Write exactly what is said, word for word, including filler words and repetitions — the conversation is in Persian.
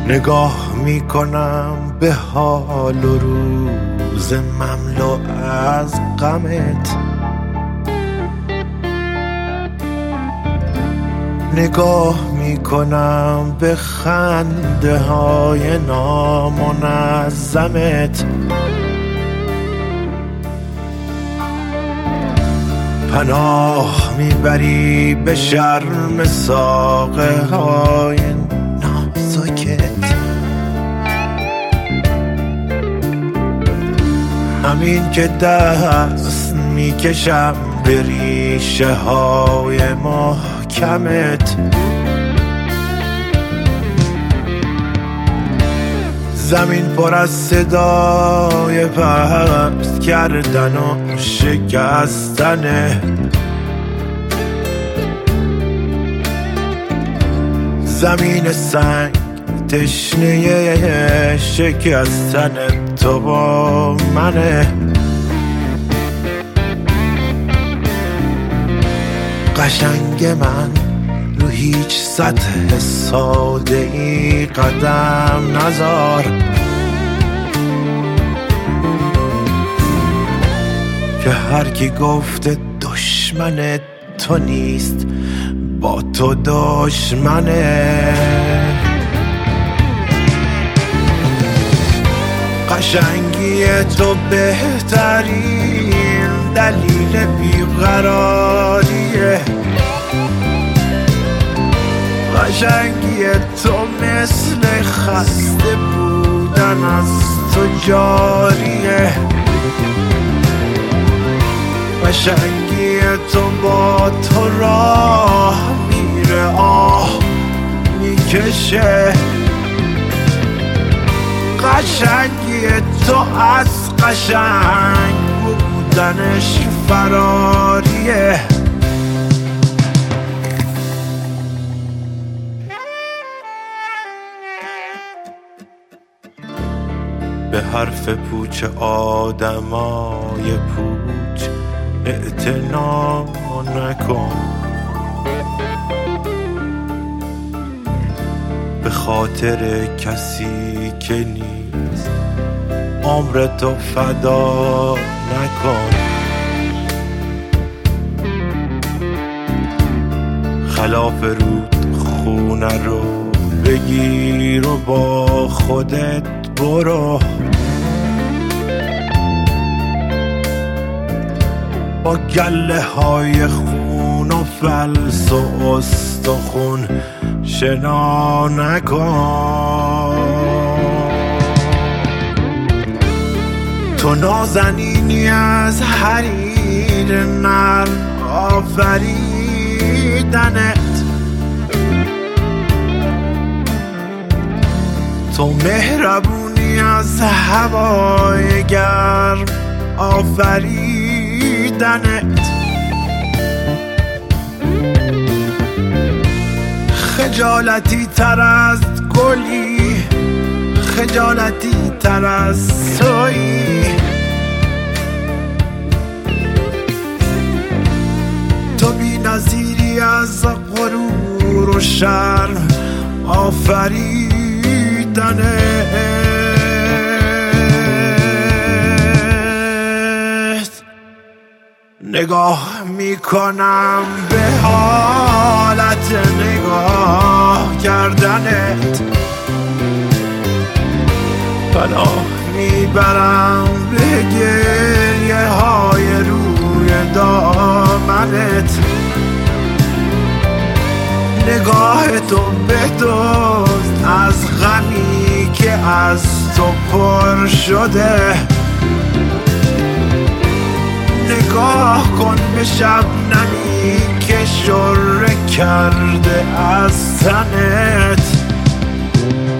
نگاه میکنم به حال و روز مملو از غمت، نگاه میکنم به خنده های نامنظمت، پناه میبری به شرم ساقه های نازکت، همین که دست میکشم به ریشه های محکمت، زمین پر از صدای پست کردن و شکستنه، زمین سنگ تشنه شکستن تو با منه، قشنگ من رو هیچ سطح ساده ای قدم نذار، که هر کی گفته دشمن تو نیست با تو دشمنه، قشنگی تو بهترین دلیل بیقراریه، قشنگی تو مثل خسته بودن از تو جاریه، قشنگی تو با تو راه میره آه میکشه، قشنگی تو از قشنگ بودنش فراریه، به حرف پوچ آدمای پوچ اعتنا نکن، به خاطر کسی که نیست عمرتو فدا نکن، خلاف رود خونه رو بگیر و با خودت برو، با گله های خون و فلس و استخون شنا نکن، تو نازنینی از حریر نرم آفریدنت، تو مهربونی از هوای گرم آفریدنت، خجالتی تر از گلی خجالتی تر از تویی، تو بی نظیری از غرور و شرم آفریدنت، نگاه میکنم به حالت نگاه کردنت، پناه میبرم به گریه های روی دامنت، نگاه تو بدزد از غمی که از تو پر شده، نگاه کن به شبنمی که شره کرده از تنت،